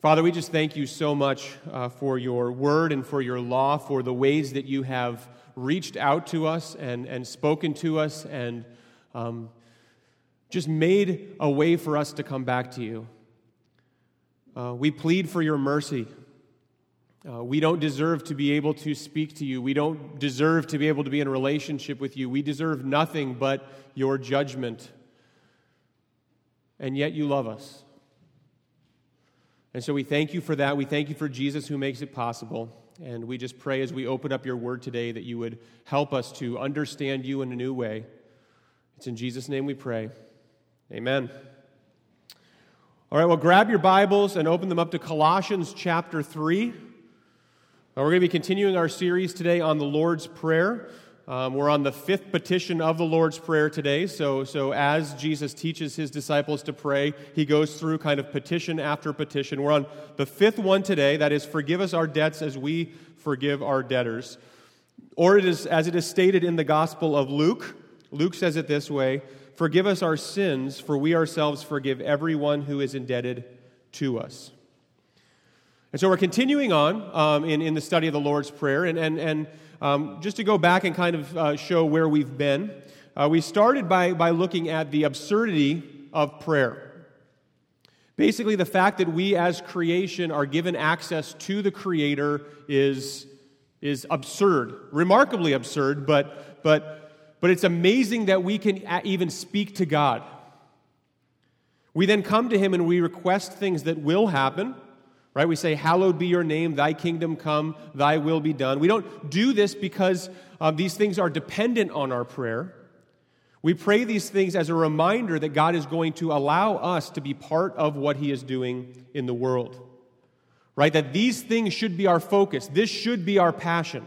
Father, we just thank you so much for your word and for your law, for the ways that you have reached out to us and spoken to us and just made a way for us to come back to you. We plead for your mercy. We don't deserve to be able to speak to you. We don't deserve to be able to be in a relationship with you. We deserve nothing but your judgment. And yet you love us. And so we thank you for that. We thank you for Jesus who makes it possible. And we just pray as we open up your word today that you would help us to understand you in a new way. It's in Jesus' name we pray. Amen. All right, well, grab your Bibles and open them up to Colossians chapter 3. We're going to be continuing our series today on the Lord's Prayer. We're on the fifth petition of the Lord's Prayer today. So as Jesus teaches his disciples to pray, he goes through kind of petition after petition. We're on the fifth one today, that is, forgive us our debts as we forgive our debtors. Or it is, as it is stated in the Gospel of Luke, Luke says it this way, forgive us our sins, for we ourselves forgive everyone who is indebted to us. And so we're continuing on in the study of the Lord's Prayer, and just to go back and kind of show where we've been, we started by looking at the absurdity of prayer. Basically, the fact that we as creation are given access to the Creator is absurd, remarkably absurd, but it's amazing that we can even speak to God. We then come to Him and we request things that will happen. Right? We say, hallowed be your name, thy kingdom come, thy will be done. We don't do this because these things are dependent on our prayer. We pray these things as a reminder that God is going to allow us to be part of what He is doing in the world. Right? That these things should be our focus. This should be our passion.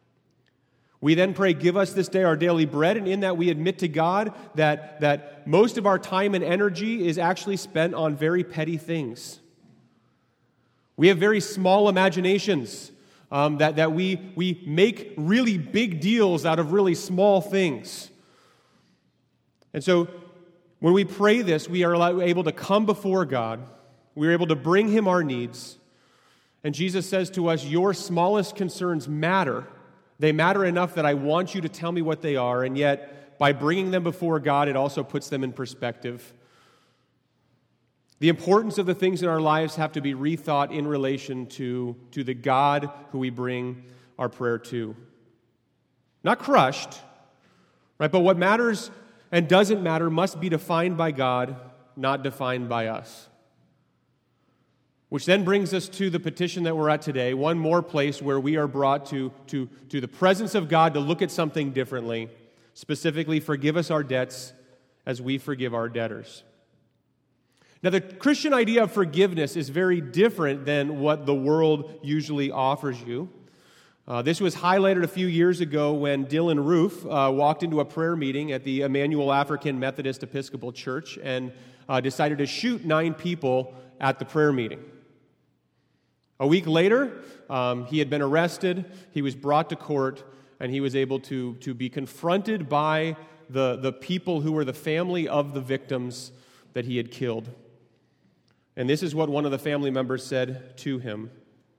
We then pray, give us this day our daily bread, and in that we admit to God that most of our time and energy is actually spent on very petty things. We have very small imaginations, that we make really big deals out of really small things. And so when we pray this, we are able to come before God. We are able to bring Him our needs. And Jesus says to us, your smallest concerns matter. They matter enough that I want you to tell me what they are, and yet by bringing them before God, it also puts them in perspective. The importance of the things in our lives have to be rethought in relation to the God who we bring our prayer to. Not crushed, right? But what matters and doesn't matter must be defined by God, not defined by us. Which then brings us to the petition that we're at today, one more place where we are brought to the presence of God to look at something differently. Specifically, forgive us our debts as we forgive our debtors. Now, the Christian idea of forgiveness is very different than what the world usually offers you. This was highlighted a few years ago when Dylan Roof walked into a prayer meeting at the Emmanuel African Methodist Episcopal Church and decided to shoot 9 people at the prayer meeting. A week later, he had been arrested, he was brought to court, and he was able to be confronted by the people who were the family of the victims that he had killed. And this is what one of the family members said to him.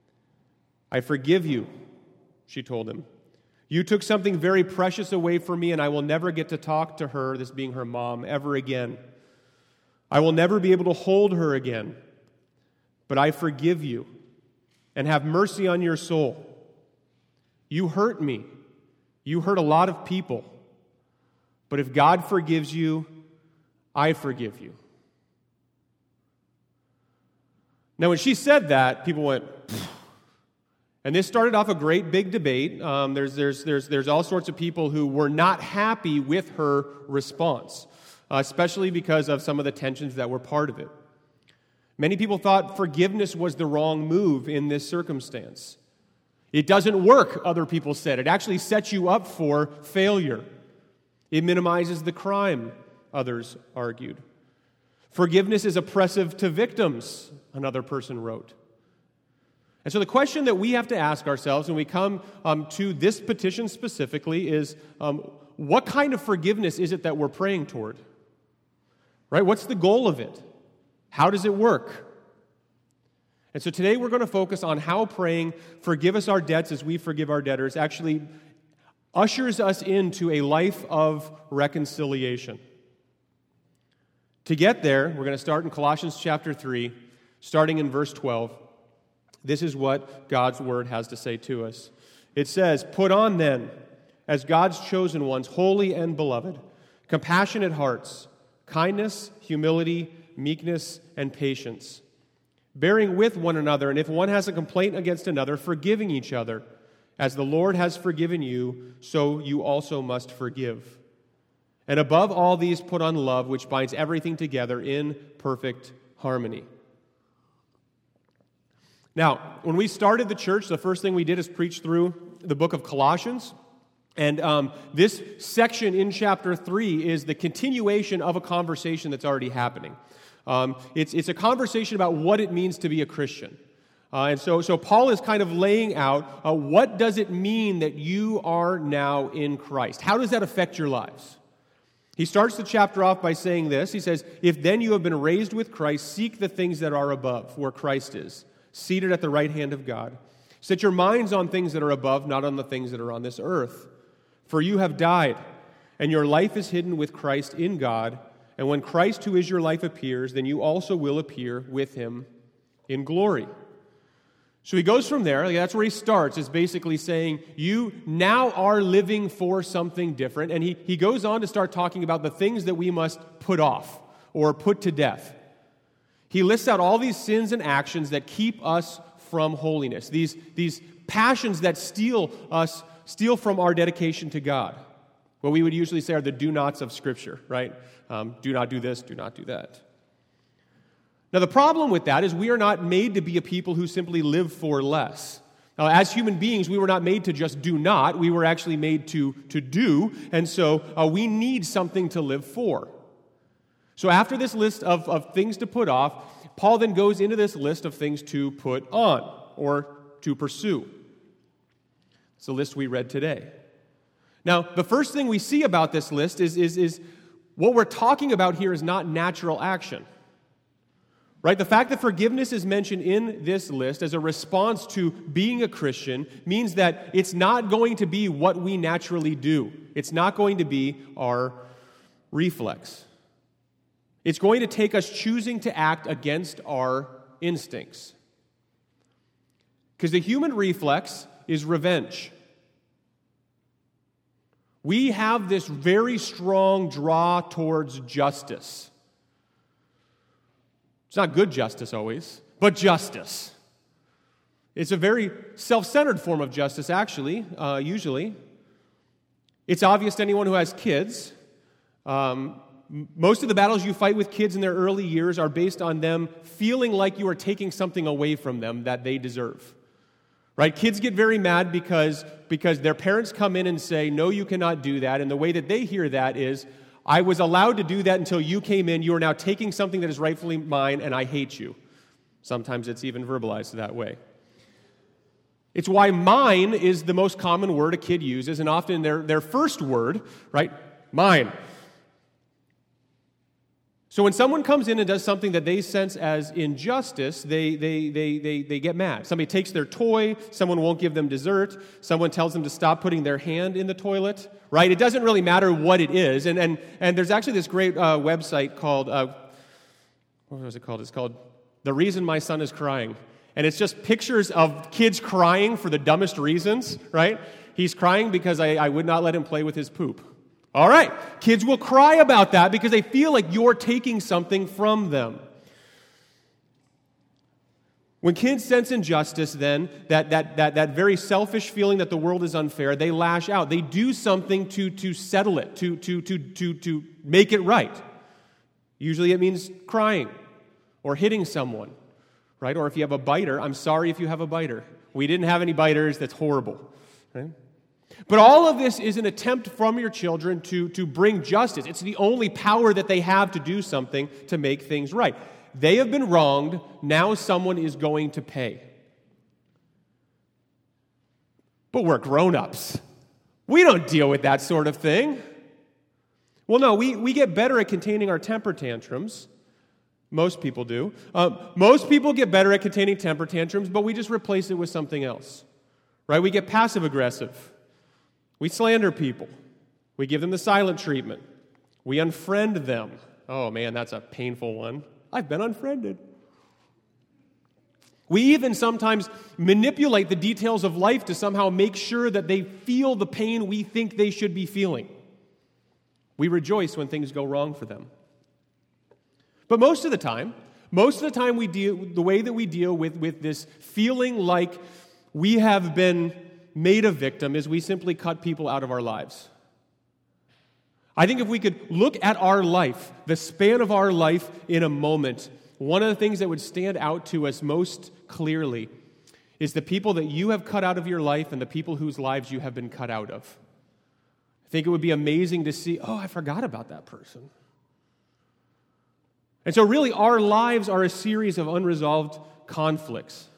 I forgive you, she told him. You took something very precious away from me, and I will never get to talk to her, this being her mom, ever again. I will never be able to hold her again. But I forgive you, and have mercy on your soul. You hurt me. You hurt a lot of people. But if God forgives you, I forgive you. Now, when she said that, people went, pfft. And this started off a great big debate. There's all sorts of people who were not happy with her response, especially because of some of the tensions that were part of it. Many people thought forgiveness was the wrong move in this circumstance. It doesn't work, other people said. It actually sets you up for failure. It minimizes the crime, others argued. Forgiveness is oppressive to victims, another person wrote. And so the question that we have to ask ourselves when we come to this petition specifically is, what kind of forgiveness is it that we're praying toward? Right? What's the goal of it? How does it work? And so today we're going to focus on how praying, forgive us our debts as we forgive our debtors, actually ushers us into a life of reconciliation. To get there, we're going to start in Colossians chapter 3, starting in verse 12. This is what God's word has to say to us. It says, "Put on then, as God's chosen ones, holy and beloved, compassionate hearts, kindness, humility, meekness, and patience, bearing with one another, and if one has a complaint against another, forgiving each other. As the Lord has forgiven you, so you also must forgive. And above all these, put on love, which binds everything together in perfect harmony." Now, when we started the church, the first thing we did is preach through the book of Colossians. And this section in chapter 3 is the continuation of a conversation that's already happening. It's a conversation about what it means to be a Christian. And so Paul is kind of laying out what does it mean that you are now in Christ? How does that affect your lives? He starts the chapter off by saying this. He says, "If then you have been raised with Christ, seek the things that are above, where Christ is, seated at the right hand of God. Set your minds on things that are above, not on the things that are on this earth. For you have died, and your life is hidden with Christ in God. And when Christ, who is your life, appears, then you also will appear with him in glory." So he goes from there. That's where he starts, is basically saying, you now are living for something different. And he goes on to start talking about the things that we must put off or put to death. He lists out all these sins and actions that keep us from holiness, these passions that steal from our dedication to God. What we would usually say are the do-nots of Scripture, right? Do not do this, do not do that. Now, the problem with that is we are not made to be a people who simply live for less. Now, as human beings, we were not made to just do not. We were actually made to do, and so we need something to live for. So after this list of things to put off, Paul then goes into this list of things to put on or to pursue. It's the list we read today. Now, the first thing we see about this list is what we're talking about here is not natural action. Right? The fact that forgiveness is mentioned in this list as a response to being a Christian means that it's not going to be what we naturally do. It's not going to be our reflex. It's going to take us choosing to act against our instincts. Because the human reflex is revenge. We have this very strong draw towards justice. It's not good justice always, but justice. It's a very self-centered form of justice, actually, usually. It's obvious to anyone who has kids. Most of the battles you fight with kids in their early years are based on them feeling like you are taking something away from them that they deserve. Right? Kids get very mad because their parents come in and say, "No, you cannot do that." And the way that they hear that is, "I was allowed to do that until you came in. You are now taking something that is rightfully mine, and I hate you." Sometimes it's even verbalized that way. It's why mine is the most common word a kid uses, and often their first word, right? Mine. So when someone comes in and does something that they sense as injustice, they get mad. Somebody takes their toy, someone won't give them dessert, someone tells them to stop putting their hand in the toilet, right? It doesn't really matter what it is. And there's actually this great website called, what was it called? It's called The Reason My Son is Crying. And it's just pictures of kids crying for the dumbest reasons, right? He's crying because I would not let him play with his poop. All right, kids will cry about that because they feel like you're taking something from them. When kids sense injustice, then, that very selfish feeling that the world is unfair, they lash out. They do something to settle it, to make it right. Usually it means crying or hitting someone, right? Or if you have a biter, I'm sorry if you have a biter. We didn't have any biters, that's horrible, right? But all of this is an attempt from your children to bring justice. It's the only power that they have to do something to make things right. They have been wronged. Now someone is going to pay. But we're grown-ups. We don't deal with that sort of thing. Well, no, we get better at containing our temper tantrums, Most people do. Most people get better at containing temper tantrums, but we just replace it with something else, right? We get passive-aggressive. We slander people. We give them the silent treatment. We unfriend them. Oh, man, that's a painful one. I've been unfriended. We even sometimes manipulate the details of life to somehow make sure that they feel the pain we think they should be feeling. We rejoice when things go wrong for them. But most of the time we deal, the way that we deal with this feeling like we have been made a victim is we simply cut people out of our lives. I think if we could look at our life, the span of our life in a moment, one of the things that would stand out to us most clearly is the people that you have cut out of your life and the people whose lives you have been cut out of. I think it would be amazing to see, oh, I forgot about that person. And so really, our lives are a series of unresolved conflicts.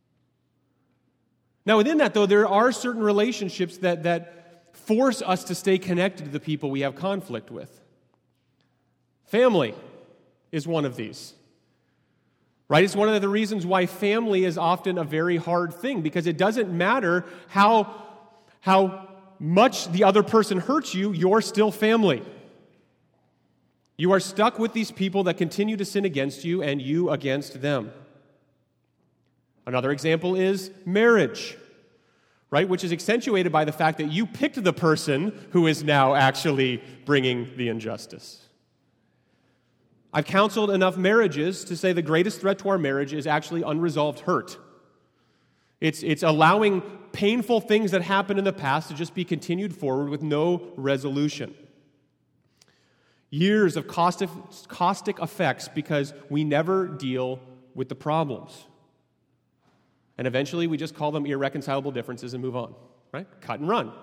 Now, within that, though, there are certain relationships that force us to stay connected to the people we have conflict with. Family is one of these. Right? It's one of the reasons why family is often a very hard thing, because it doesn't matter how much the other person hurts you, you're still family. You are stuck with these people that continue to sin against you and you against them. Another example is marriage, right? Which is accentuated by the fact that you picked the person who is now actually bringing the injustice. I've counseled enough marriages to say the greatest threat to our marriage is actually unresolved hurt. It's allowing painful things that happened in the past to just be continued forward with no resolution. Years of caustic effects because we never deal with the problems. And eventually we just call them irreconcilable differences and move on, right? Cut and run.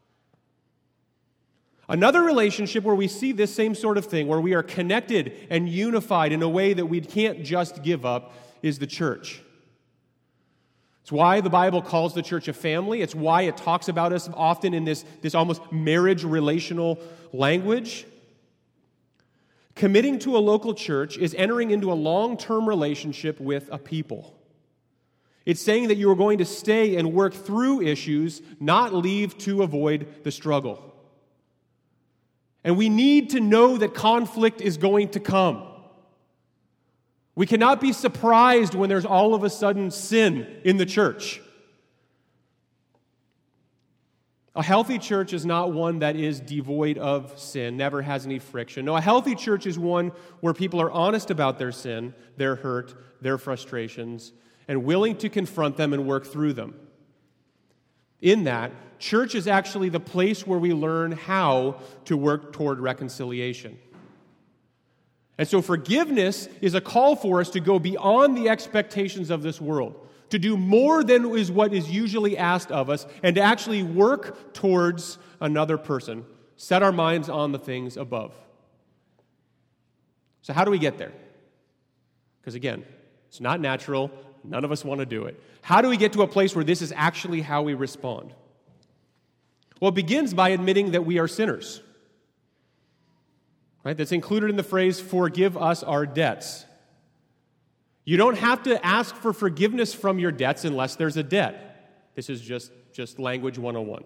Another relationship where we see this same sort of thing, where we are connected and unified in a way that we can't just give up, is the church. It's why the Bible calls the church a family. It's why it talks about us often in this almost marriage relational language. Committing to a local church is entering into a long-term relationship with a people. It's saying that you are going to stay and work through issues, not leave to avoid the struggle. And we need to know that conflict is going to come. We cannot be surprised when there's all of a sudden sin in the church. A healthy church is not one that is devoid of sin, never has any friction. No, a healthy church is one where people are honest about their sin, their hurt, their frustrations, and willing to confront them and work through them. In that, church is actually the place where we learn how to work toward reconciliation. And so forgiveness is a call for us to go beyond the expectations of this world, to do more than is what is usually asked of us, and to actually work towards another person, set our minds on the things above. So how do we get there? Because again, it's not natural. None of us want to do it. How do we get to a place where this is actually how we respond? Well, it begins by admitting that we are sinners. Right? That's included in the phrase, forgive us our debts. You don't have to ask for forgiveness from your debts unless there's a debt. This is just language 101.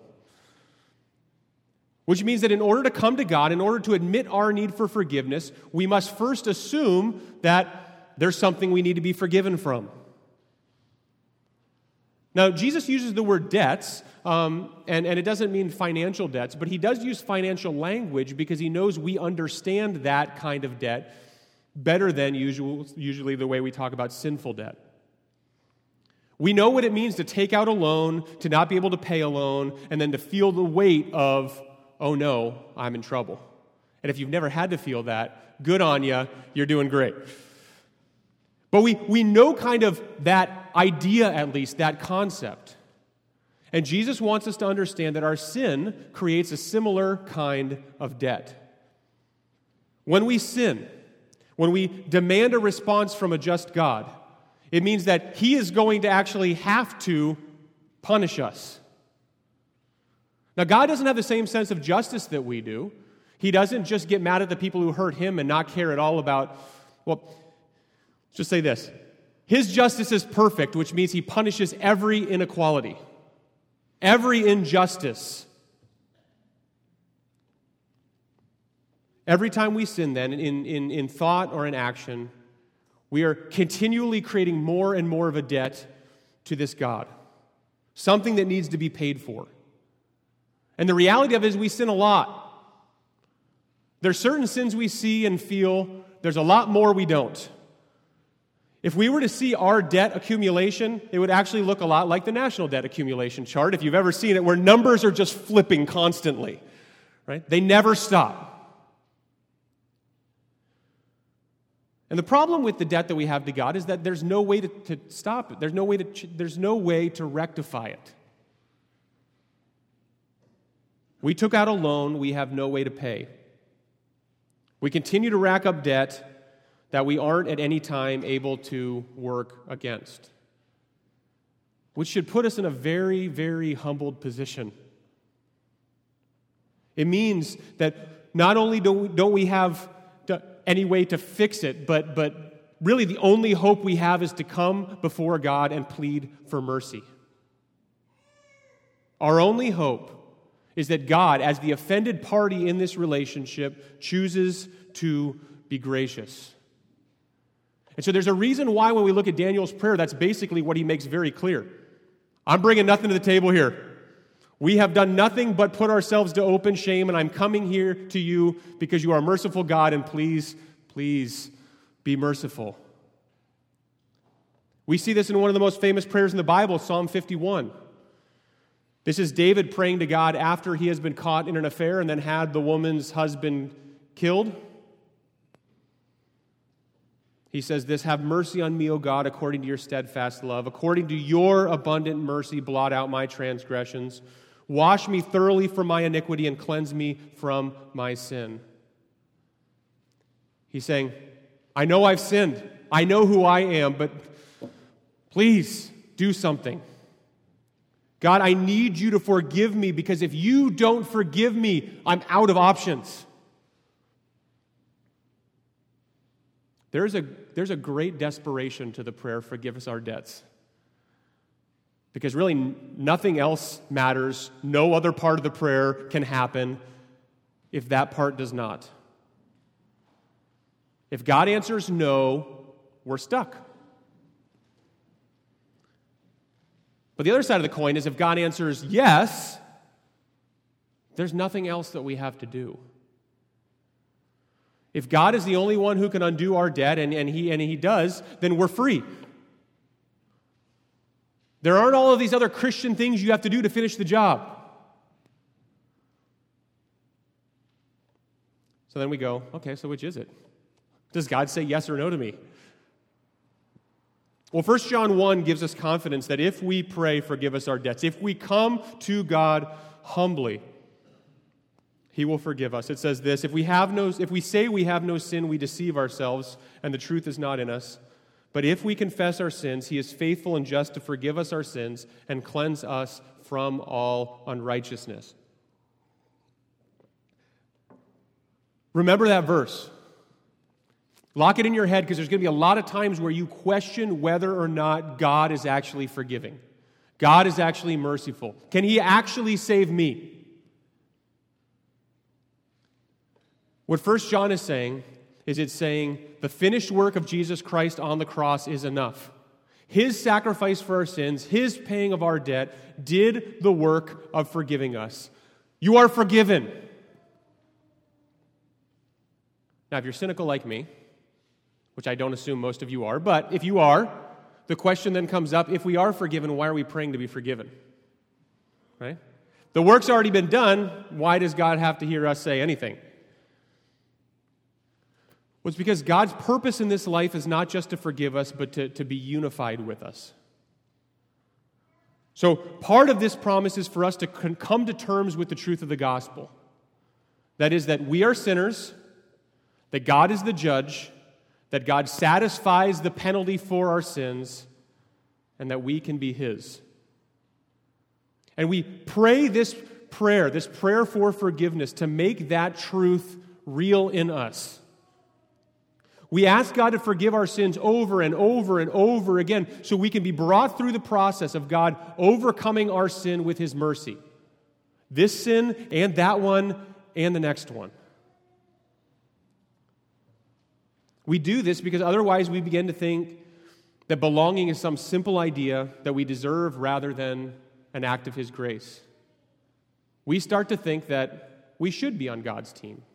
Which means that in order to come to God, in order to admit our need for forgiveness, we must first assume that there's something we need to be forgiven from. Now, Jesus uses the word debts, and it doesn't mean financial debts, but he does use financial language because he knows we understand that kind of debt better than usually the way we talk about sinful debt. We know what it means to take out a loan, to not be able to pay a loan, and then to feel the weight of, oh no, I'm in trouble. And if you've never had to feel that, good on you, you're doing great. But we know kind of that idea, at least, that concept. And Jesus wants us to understand that our sin creates a similar kind of debt. When we sin, when we demand a response from a just God, it means that He is going to actually have to punish us. Now, God doesn't have the same sense of justice that we do. He doesn't just get mad at the people who hurt Him and not care at all about, well, just say this. His justice is perfect, which means he punishes every inequality, every injustice. Every time we sin, then, in thought or in action, we are continually creating more and more of a debt to this God, something that needs to be paid for. And the reality of it is we sin a lot. There's certain sins we see and feel. There's a lot more we don't. If we were to see our debt accumulation, it would actually look a lot like the national debt accumulation chart, if you've ever seen it, where numbers are just flipping constantly, right? They never stop. And the problem with the debt that we have to God is that there's no way to stop it. There's no way to rectify it. We took out a loan we have no way to pay. We continue to rack up debt that we aren't at any time able to work against, which should put us in a very, very humbled position. It means that not only don't we have any way to fix it, but really the only hope we have is to come before God and plead for mercy. Our only hope is that God, as the offended party in this relationship, chooses to be gracious. And so there's a reason why when we look at Daniel's prayer, that's basically what he makes very clear. I'm bringing nothing to the table here. We have done nothing but put ourselves to open shame, and I'm coming here to you because you are a merciful God, and please, please be merciful. We see this in one of the most famous prayers in the Bible, Psalm 51. This is David praying to God after he has been caught in an affair and then had the woman's husband killed. He says this, "Have mercy on me, O God, according to your steadfast love. According to your abundant mercy, blot out my transgressions. Wash me thoroughly from my iniquity and cleanse me from my sin." He's saying, I know I've sinned. I know who I am, but please do something. God, I need you to forgive me, because if you don't forgive me, I'm out of options. There's a great desperation to the prayer, "Forgive us our debts." Because really nothing else matters. No other part of the prayer can happen if that part does not. If God answers no, we're stuck. But the other side of the coin is if God answers yes, there's nothing else that we have to do. If God is the only one who can undo our debt, and he does, then we're free. There aren't all of these other Christian things you have to do to finish the job. So then we go, okay, so which is it? Does God say yes or no to me? Well, 1 John 1 gives us confidence that if we pray, "Forgive us our debts," if we come to God humbly, He will forgive us. It says this, if we say we have no sin, we deceive ourselves, and the truth is not in us. But if we confess our sins, He is faithful and just to forgive us our sins and cleanse us from all unrighteousness. Remember that verse. Lock it in your head, because there's going to be a lot of times where you question whether or not God is actually forgiving. God is actually merciful. Can He actually save me? What 1 John is saying is it's saying the finished work of Jesus Christ on the cross is enough. His sacrifice for our sins, His paying of our debt, did the work of forgiving us. You are forgiven. Now, if you're cynical like me, which I don't assume most of you are, but if you are, the question then comes up, if we are forgiven, why are we praying to be forgiven? Right? The work's already been done, why does God have to hear us say anything? Well, it's because God's purpose in this life is not just to forgive us, but to be unified with us. So part of this promise is for us to come to terms with the truth of the gospel. That is, that we are sinners, that God is the judge, that God satisfies the penalty for our sins, and that we can be His. And we pray this prayer for forgiveness, to make that truth real in us. We ask God to forgive our sins over and over and over again so we can be brought through the process of God overcoming our sin with His mercy. This sin and that one and the next one. We do this because otherwise we begin to think that belonging is some simple idea that we deserve rather than an act of His grace. We start to think that we should be on God's team.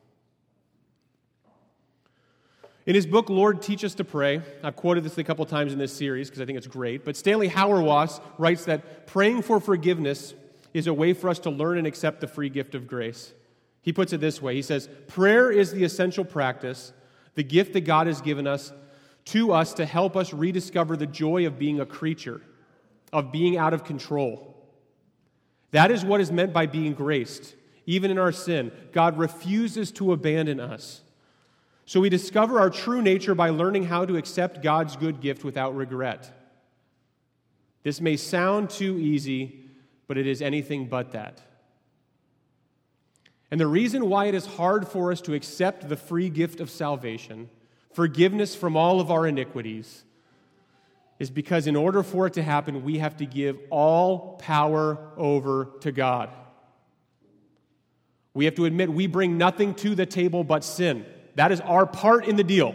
In his book, Lord, Teach Us to Pray, I've quoted this a couple times in this series because I think it's great, but Stanley Hauerwas writes that praying for forgiveness is a way for us to learn and accept the free gift of grace. He puts it this way. He says, prayer is the essential practice, the gift that God has given us to help us rediscover the joy of being a creature, of being out of control. That is what is meant by being graced. Even in our sin, God refuses to abandon us. So we discover our true nature by learning how to accept God's good gift without regret. This may sound too easy, but it is anything but that. And the reason why it is hard for us to accept the free gift of salvation, forgiveness from all of our iniquities, is because in order for it to happen, we have to give all power over to God. We have to admit we bring nothing to the table but sin. That is our part in the deal.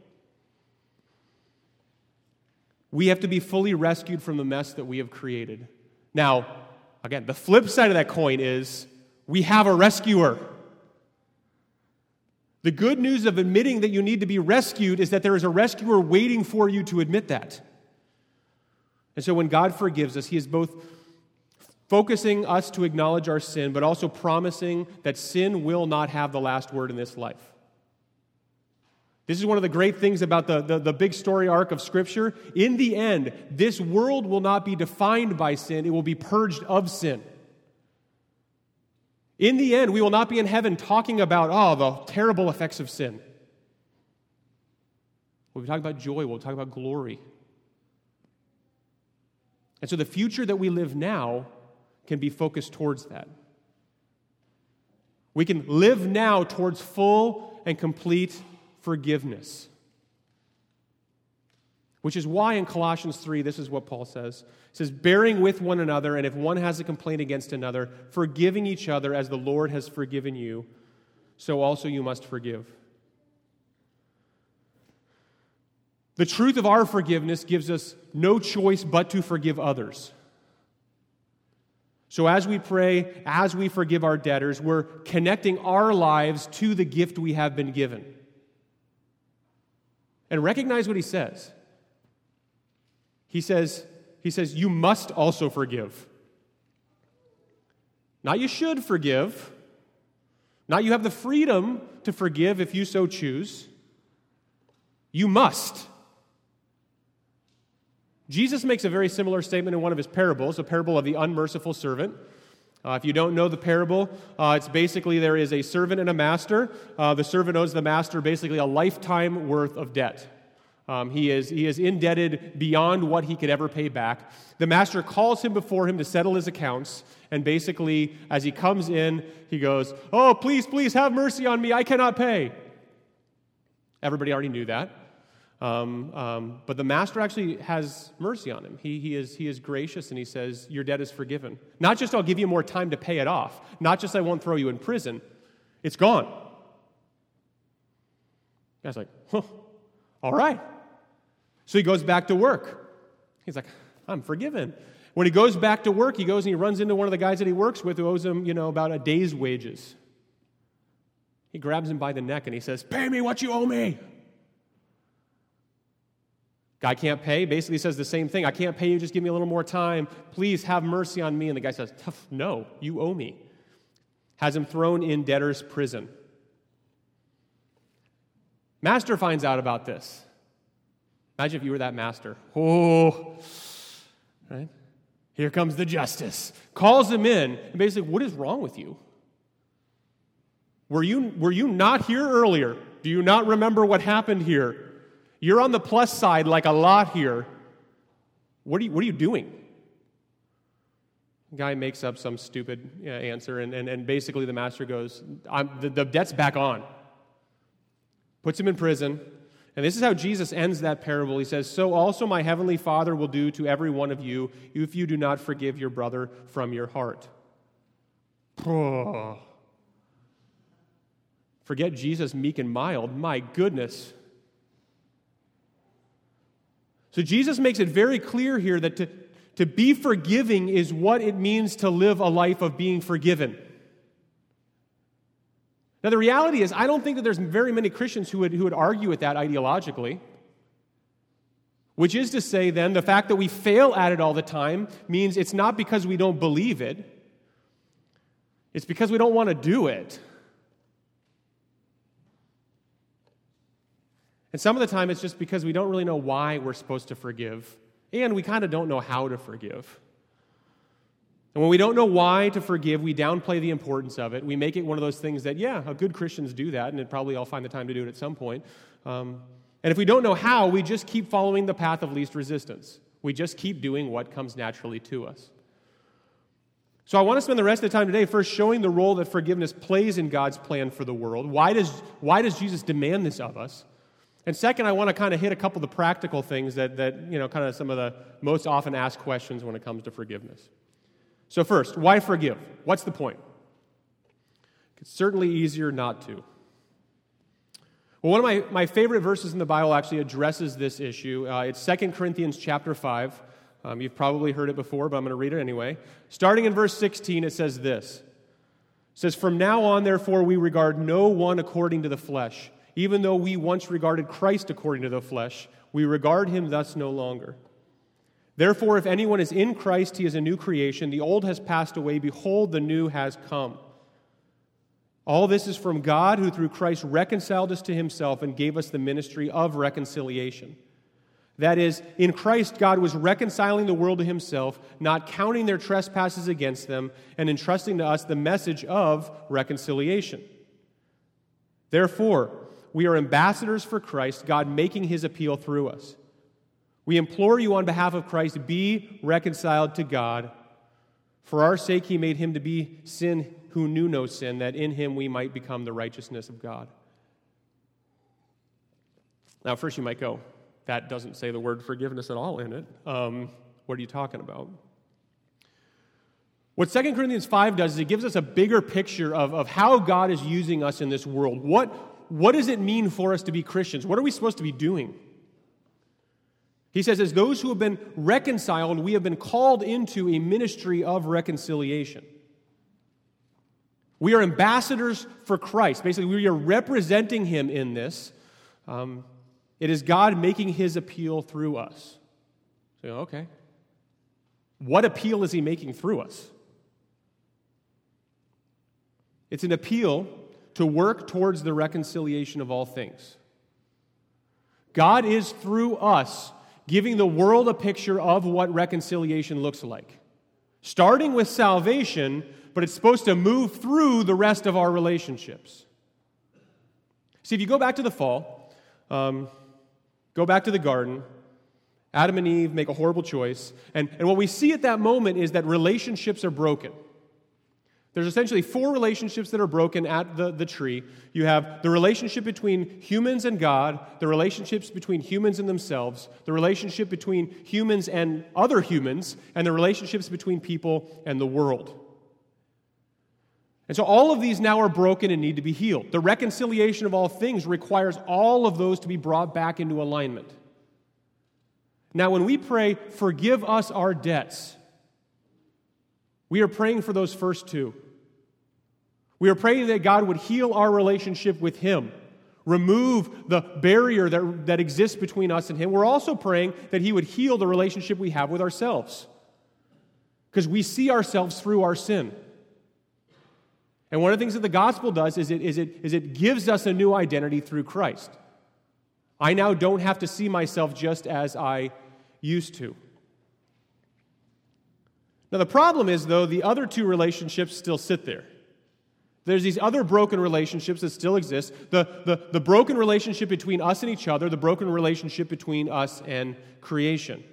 We have to be fully rescued from the mess that we have created. Now, again, the flip side of that coin is we have a rescuer. The good news of admitting that you need to be rescued is that there is a rescuer waiting for you to admit that. And so when God forgives us, He is both focusing us to acknowledge our sin, but also promising that sin will not have the last word in this life. This is one of the great things about the big story arc of Scripture. In the end, this world will not be defined by sin. It will be purged of sin. In the end, we will not be in heaven talking about, the terrible effects of sin. We'll be talking about joy. We'll talk about glory. And so the future that we live now can be focused towards that. We can live now towards full and complete forgiveness. Which is why in Colossians 3, this is what Paul says. It says, bearing with one another, and if one has a complaint against another, forgiving each other as the Lord has forgiven you, so also you must forgive. The truth of our forgiveness gives us no choice but to forgive others. So as we pray, as we forgive our debtors, we're connecting our lives to the gift we have been given. And recognize what he says. He says, you must also forgive. Not you should forgive. Not you have the freedom to forgive if you so choose. You must. Jesus makes a very similar statement in one of his parables, a parable of the unmerciful servant. If you don't know the parable, it's basically there is a servant and a master. The servant owes the master basically a lifetime worth of debt. He is indebted beyond what he could ever pay back. The master calls him before him to settle his accounts, and basically, as he comes in, he goes, "Oh, please have mercy on me, I cannot pay." Everybody already knew that. But the master actually has mercy on him. He is gracious, and he says, your debt is forgiven. Not just I'll give you more time to pay it off. Not just I won't throw you in prison. It's gone. The guy's like, all right. So he goes back to work. He's like, I'm forgiven. When he goes back to work, he goes and he runs into one of the guys that he works with who owes him, about a day's wages. He grabs him by the neck and he says, pay me what you owe me. Guy can't pay, basically says the same thing. I can't pay you, just give me a little more time. Please have mercy on me. And the guy says, no, you owe me. Has him thrown in debtor's prison. Master finds out about this. Imagine if you were that master. Oh, right? Here comes the justice. Calls him in, and basically, what is wrong with you? Were you not here earlier? Do you not remember what happened here? You're on the plus side like a lot here. What are you doing? The guy makes up some stupid answer, and basically the master goes, the debt's back on. Puts him in prison, And this is how Jesus ends that parable. He says, "So also my heavenly Father will do to every one of you if you do not forgive your brother from your heart." Oh. Forget Jesus meek and mild. My goodness. So Jesus makes it very clear here that to be forgiving is what it means to live a life of being forgiven. Now, the reality is, I don't think that there's very many Christians who would argue with that ideologically, which is to say, then, the fact that we fail at it all the time means it's not because we don't believe it, it's because we don't want to do it. And some of the time, it's just because we don't really know why we're supposed to forgive, and we kind of don't know how to forgive. And when we don't know why to forgive, we downplay the importance of it. We make it one of those things that, good Christians do that, and probably I'll find the time to do it at some point. And if we don't know how, we just keep following the path of least resistance. We just keep doing what comes naturally to us. So I want to spend the rest of the time today first showing the role that forgiveness plays in God's plan for the world. Why does Jesus demand this of us? And second, I want to kind of hit a couple of the practical things that kind of some of the most often asked questions when it comes to forgiveness. So first, why forgive? What's the point? It's certainly easier not to. Well, one of my favorite verses in the Bible actually addresses this issue. It's 2 Corinthians chapter 5. You've probably heard it before, but I'm going to read it anyway. Starting in verse 16, it says this. It says, "From now on, therefore, we regard no one according to the flesh. Even though we once regarded Christ according to the flesh, we regard him thus no longer. Therefore, if anyone is in Christ, he is a new creation. The old has passed away. Behold, the new has come. All this is from God, who through Christ reconciled us to himself and gave us the ministry of reconciliation. That is, in Christ, God was reconciling the world to himself, not counting their trespasses against them, and entrusting to us the message of reconciliation. Therefore, we are ambassadors for Christ, God making his appeal through us. We implore you on behalf of Christ, be reconciled to God. For our sake he made him to be sin who knew no sin, that in him we might become the righteousness of God." Now, first you might go, that doesn't say the word forgiveness at all in it. What are you talking about? What 2 Corinthians 5 does is it gives us a bigger picture of how God is using us in this world. What does it mean for us to be Christians? What are we supposed to be doing? He says, as those who have been reconciled, we have been called into a ministry of reconciliation. We are ambassadors for Christ. Basically, we are representing him in this. It is God making his appeal through us. So, okay. What appeal is he making through us? It's an appeal to work towards the reconciliation of all things. God is, through us, giving the world a picture of what reconciliation looks like. Starting with salvation, but it's supposed to move through the rest of our relationships. See, if you go back to the fall, go back to the garden, Adam and Eve make a horrible choice, and what we see at that moment is that relationships are broken. There's essentially 4 relationships that are broken at the tree. You have the relationship between humans and God, the relationships between humans and themselves, the relationship between humans and other humans, and the relationships between people and the world. And so all of these now are broken and need to be healed. The reconciliation of all things requires all of those to be brought back into alignment. Now, when we pray, forgive us our debts, we are praying for those first 2. We are praying that God would heal our relationship with him, remove the barrier that exists between us and him. We're also praying that he would heal the relationship we have with ourselves, because we see ourselves through our sin. And one of the things that the gospel does is it gives us a new identity through Christ. I now don't have to see myself just as I used to. Now, the problem is, though, the other 2 relationships still sit there. There's these other broken relationships that still exist. The broken relationship between us and each other, the broken relationship between us and creation.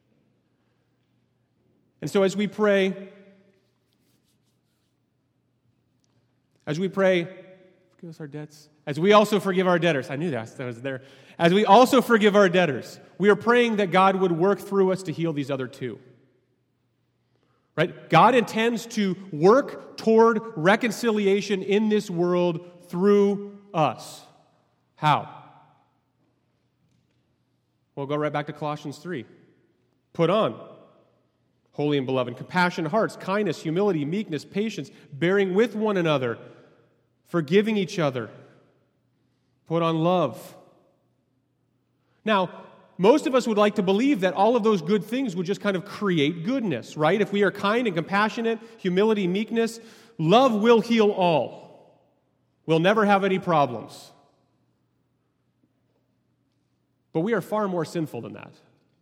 And so as we pray, Forgive us our debts. As we also forgive our debtors. I knew that was there. As we also forgive our debtors. We are praying that God would work through us to heal these other two. Right? God intends to work toward reconciliation in this world through us. How? We'll go right back to Colossians 3. Put on holy and beloved, compassionate hearts, kindness, humility, meekness, patience, bearing with one another, forgiving each other. Put on love. Now, most of us would like to believe that all of those good things would just kind of create goodness, right? If we are kind and compassionate, humility, meekness, love will heal all. We'll never have any problems. But we are far more sinful than that.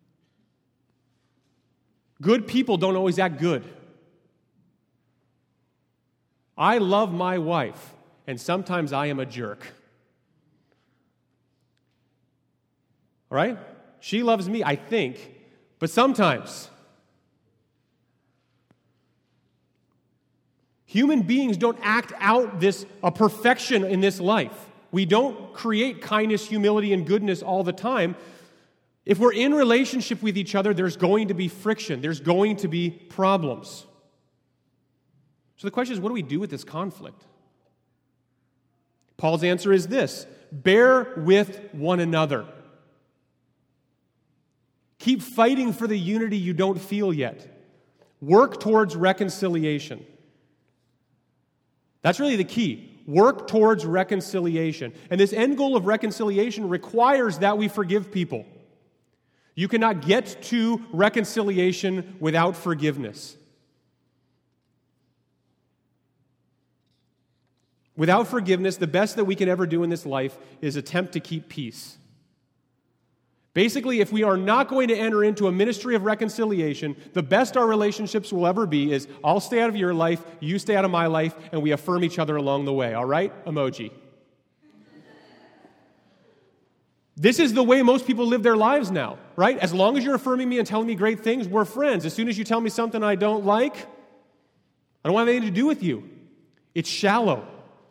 Good people don't always act good. I love my wife, and sometimes I am a jerk. All right? She loves me, I think, but sometimes. Human beings don't act out a perfection in this life. We don't create kindness, humility, and goodness all the time. If we're in relationship with each other, there's going to be friction. There's going to be problems. So the question is, what do we do with this conflict? Paul's answer is this: bear with one another. Keep fighting for the unity you don't feel yet. Work towards reconciliation. That's really the key. Work towards reconciliation. And this end goal of reconciliation requires that we forgive people. You cannot get to reconciliation without forgiveness. Without forgiveness, the best that we can ever do in this life is attempt to keep peace. Basically, if we are not going to enter into a ministry of reconciliation, the best our relationships will ever be is, I'll stay out of your life, you stay out of my life, and we affirm each other along the way. All right? Emoji. This is the way most people live their lives now, right? As long as you're affirming me and telling me great things, we're friends. As soon as you tell me something I don't like, I don't want anything to do with you. It's shallow.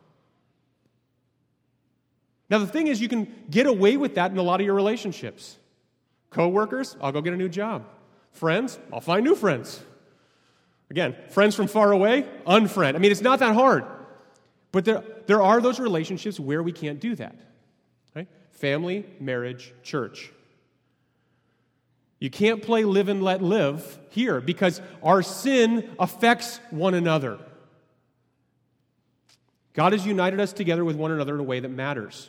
Now, the thing is, you can get away with that in a lot of your relationships. Co-workers, I'll go get a new job. Friends, I'll find new friends. Again, friends from far away, unfriend. I mean, it's not that hard. But there are those relationships where we can't do that. Right? Family, marriage, church. You can't play live and let live here because our sin affects one another. God has united us together with one another in a way that matters.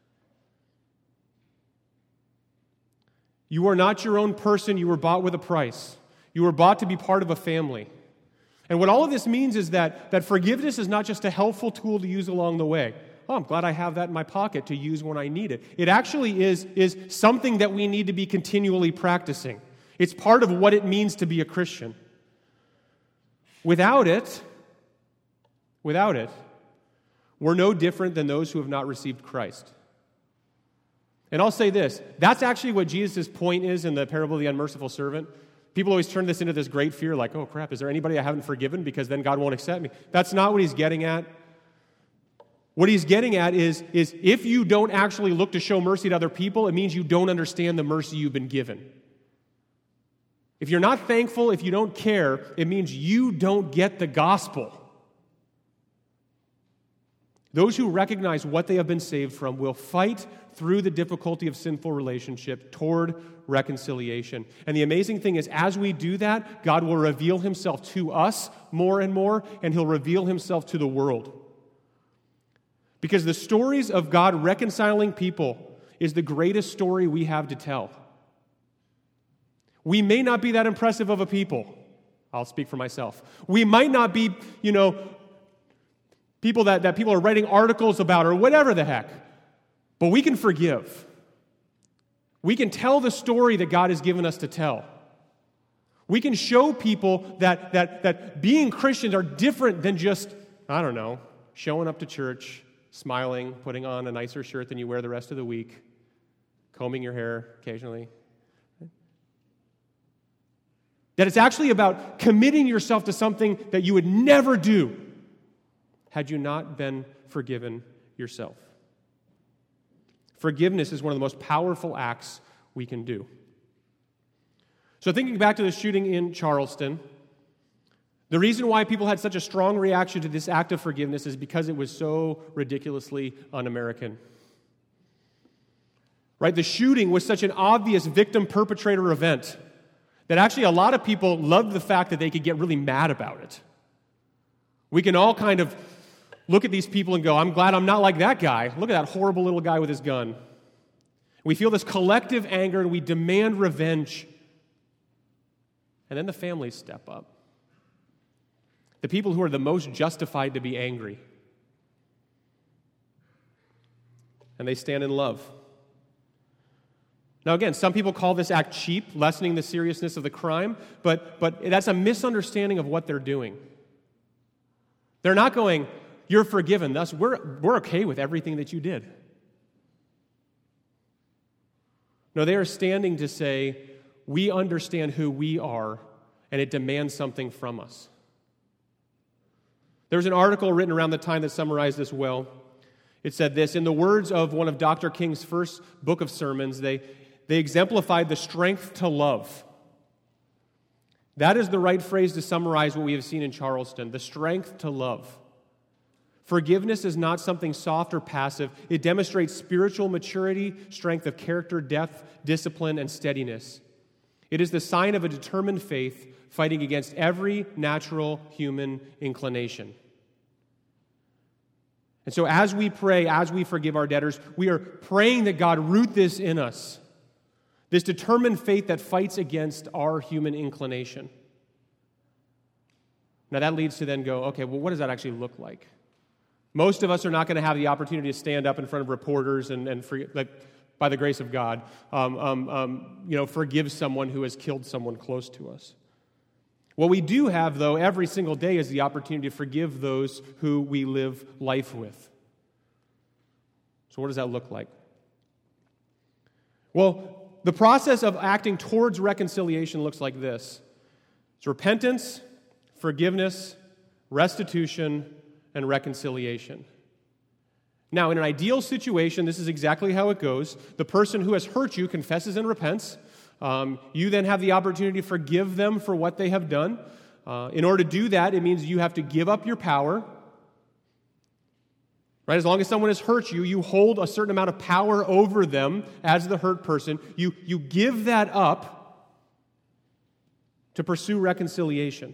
You are not your own person. You were bought with a price. You were bought to be part of a family. And what all of this means is that forgiveness is not just a helpful tool to use along the way. Oh, I'm glad I have that in my pocket to use when I need it. It actually is something that we need to be continually practicing. It's part of what it means to be a Christian. Without it, we're no different than those who have not received Christ. And I'll say this, that's actually what Jesus' point is in the parable of the unmerciful servant. People always turn this into this great fear, like, oh crap, is there anybody I haven't forgiven because then God won't accept me? That's not what he's getting at. What he's getting at is if you don't actually look to show mercy to other people, it means you don't understand the mercy you've been given. If you're not thankful, if you don't care, it means you don't get the gospel. Those who recognize what they have been saved from will fight through the difficulty of sinful relationship toward reconciliation. And the amazing thing is, as we do that, God will reveal himself to us more and more, and he'll reveal himself to the world. Because the stories of God reconciling people is the greatest story we have to tell. We may not be that impressive of a people. I'll speak for myself. We might not be, people that people are writing articles about or whatever the heck. But we can forgive. We can tell the story that God has given us to tell. We can show people that being Christians are different than just, showing up to church, smiling, putting on a nicer shirt than you wear the rest of the week, combing your hair occasionally. That it's actually about committing yourself to something that you would never do had you not been forgiven yourself. Forgiveness is one of the most powerful acts we can do. So thinking back to the shooting in Charleston, the reason why people had such a strong reaction to this act of forgiveness is because it was so ridiculously un-American. Right? The shooting was such an obvious victim-perpetrator event that actually a lot of people loved the fact that they could get really mad about it. We can all kind of look at these people and go, I'm glad I'm not like that guy. Look at that horrible little guy with his gun. We feel this collective anger and we demand revenge. And then the families step up. The people who are the most justified to be angry. And they stand in love. Now again, some people call this act cheap, lessening the seriousness of the crime, but that's a misunderstanding of what they're doing. They're not going, you're forgiven, thus we're okay with everything that you did. No, they are standing to say, we understand who we are, and it demands something from us. There was an article written around the time that summarized this well. It said this, in the words of one of Dr. King's first book of sermons, they exemplified the strength to love. That is the right phrase to summarize what we have seen in Charleston, the strength to love. Forgiveness is not something soft or passive. It demonstrates spiritual maturity, strength of character, depth, discipline, and steadiness. It is the sign of a determined faith fighting against every natural human inclination. And so as we pray, as we forgive our debtors, we are praying that God root this in us, this determined faith that fights against our human inclination. Now that leads to then go, okay, well, what does that actually look like? Most of us are not going to have the opportunity to stand up in front of reporters and by the grace of God, forgive someone who has killed someone close to us. What we do have, though, every single day is the opportunity to forgive those who we live life with. So what does that look like? Well, the process of acting towards reconciliation looks like this. It's repentance, forgiveness, restitution, and reconciliation. Now, in an ideal situation, this is exactly how it goes. The person who has hurt you confesses and repents. You then have the opportunity to forgive them for what they have done. In order to do that, it means you have to give up your power. Right? As long as someone has hurt you, you hold a certain amount of power over them as the hurt person. You give that up to pursue reconciliation.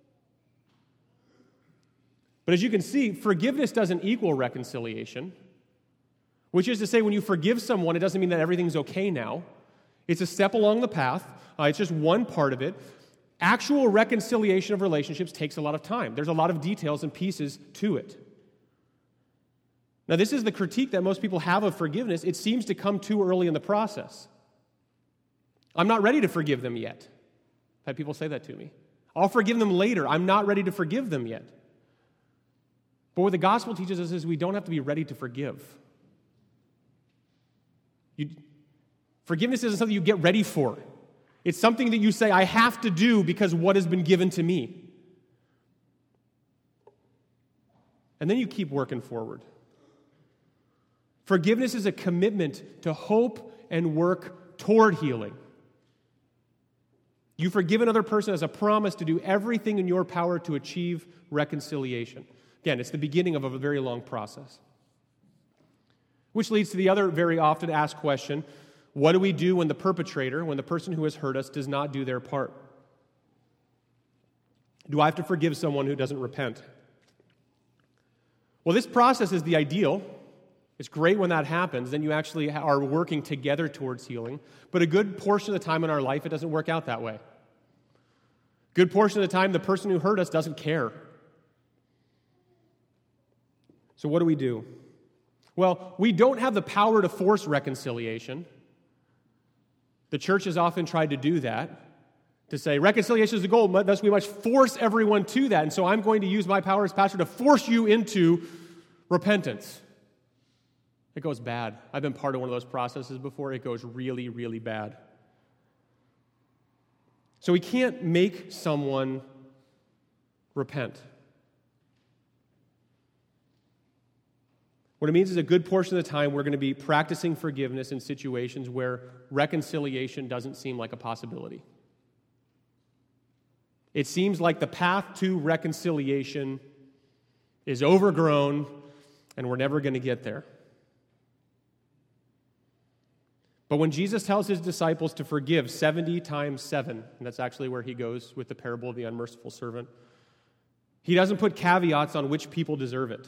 But as you can see, forgiveness doesn't equal reconciliation, which is to say when you forgive someone, it doesn't mean that everything's okay now. It's a step along the path. It's just one part of it. Actual reconciliation of relationships takes a lot of time. There's a lot of details and pieces to it. Now, this is the critique that most people have of forgiveness. It seems to come too early in the process. I'm not ready to forgive them yet. I've had people say that to me. I'll forgive them later. I'm not ready to forgive them yet. But what the gospel teaches us is we don't have to be ready to forgive. Forgiveness isn't something you get ready for. It's something that you say, I have to do because what has been given to me. And then you keep working forward. Forgiveness is a commitment to hope and work toward healing. You forgive another person as a promise to do everything in your power to achieve reconciliation. Again, it's the beginning of a very long process. Which leads to the other very often asked question, what do we do when the perpetrator, when the person who has hurt us, does not do their part? Do I have to forgive someone who doesn't repent? Well, this process is the ideal. It's great when that happens. Then you actually are working together towards healing. But a good portion of the time in our life, it doesn't work out that way. Good portion of the time, the person who hurt us doesn't care. So what do we do? Well, we don't have the power to force reconciliation. The church has often tried to do that, to say reconciliation is the goal, thus we must force everyone to that. And so I'm going to use my power as pastor to force you into repentance. It goes bad. I've been part of one of those processes before. It goes really, really bad. So we can't make someone repent. What it means is a good portion of the time we're going to be practicing forgiveness in situations where reconciliation doesn't seem like a possibility. It seems like the path to reconciliation is overgrown and we're never going to get there. But when Jesus tells his disciples to forgive 70 times 7, and that's actually where he goes with the parable of the unmerciful servant, he doesn't put caveats on which people deserve it.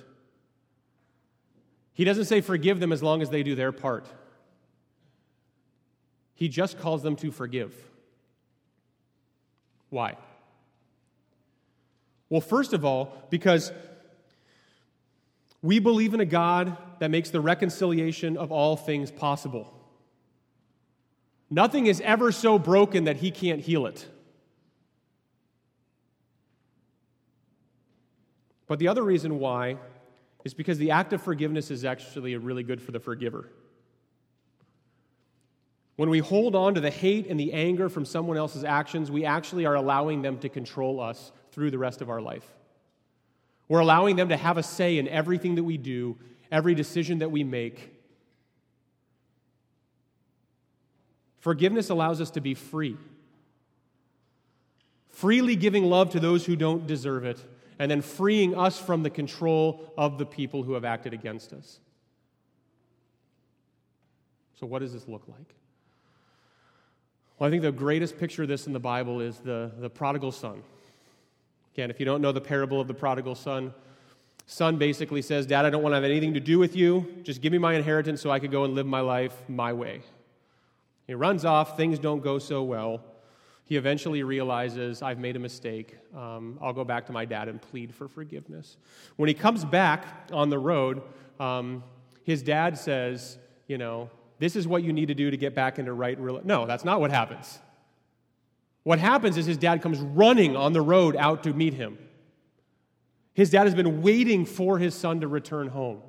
He doesn't say forgive them as long as they do their part. He just calls them to forgive. Why? Well, first of all, because we believe in a God that makes the reconciliation of all things possible. Nothing is ever so broken that he can't heal it. But the other reason why is because the act of forgiveness is actually really good for the forgiver. When we hold on to the hate and the anger from someone else's actions, we actually are allowing them to control us through the rest of our life. We're allowing them to have a say in everything that we do, every decision that we make. Forgiveness allows us to be free. Freely giving love to those who don't deserve it, and then freeing us from the control of the people who have acted against us. So what does this look like? Well, I think the greatest picture of this in the Bible is the prodigal son. Again, if you don't know the parable of the prodigal son, son basically says, Dad, I don't want to have anything to do with you. Just give me my inheritance so I could go and live my life my way. He runs off. Things don't go so well. He eventually realizes, I've made a mistake. I'll go back to my dad and plead for forgiveness. When he comes back on the road, his dad says, this is what you need to do to get back into right relationship. No, that's not what happens. What happens is his dad comes running on the road out to meet him. His dad has been waiting for his son to return home.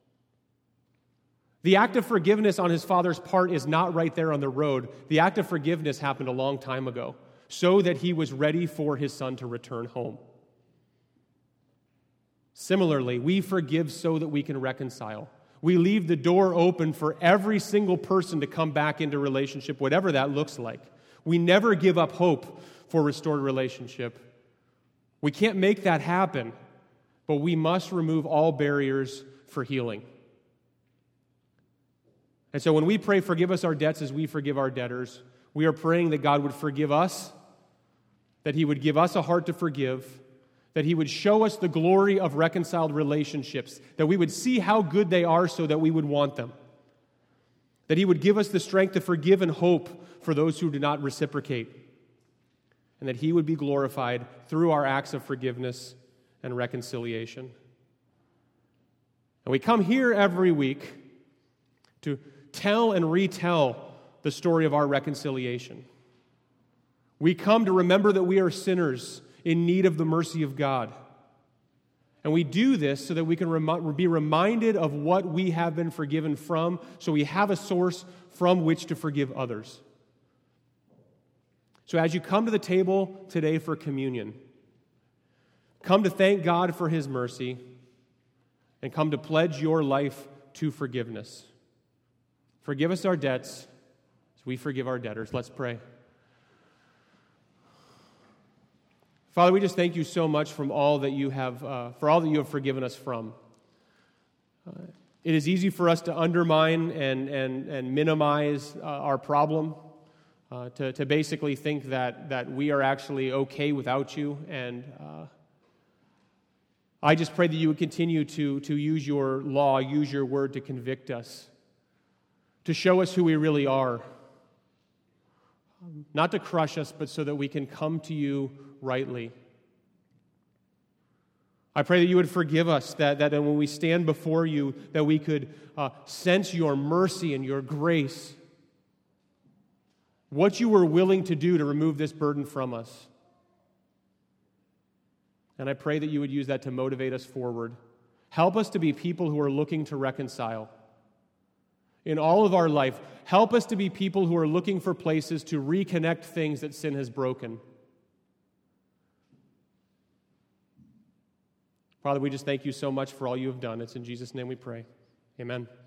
The act of forgiveness on his father's part is not right there on the road. The act of forgiveness happened a long time ago, so that he was ready for his son to return home. Similarly, we forgive so that we can reconcile. We leave the door open for every single person to come back into relationship, whatever that looks like. We never give up hope for restored relationship. We can't make that happen, but we must remove all barriers for healing. And so when we pray, forgive us our debts as we forgive our debtors, we are praying that God would forgive us, that he would give us a heart to forgive, that he would show us the glory of reconciled relationships, that we would see how good they are so that we would want them, that he would give us the strength to forgive and hope for those who do not reciprocate, and that he would be glorified through our acts of forgiveness and reconciliation. And we come here every week to tell and retell the story of our reconciliation. We come to remember that we are sinners in need of the mercy of God. And we do this so that we can be reminded of what we have been forgiven from, so we have a source from which to forgive others. So as you come to the table today for communion, come to thank God for his mercy, and come to pledge your life to forgiveness. Forgive us our debts as we forgive our debtors. Let's pray. Father, we just thank you so much for all that you have forgiven us from. It is easy for us to undermine and minimize our problem, to basically think that we are actually okay without you. And I just pray that you would continue to use your law, use your word to convict us, to show us who we really are. Not to crush us, but so that we can come to you rightly. I pray that you would forgive us, that when we stand before you, that we could sense your mercy and your grace, what you were willing to do to remove this burden from us. And I pray that you would use that to motivate us forward. Help us to be people who are looking to reconcile. In all of our life, help us to be people who are looking for places to reconnect things that sin has broken. Father, we just thank you so much for all you have done. It's in Jesus' name we pray. Amen.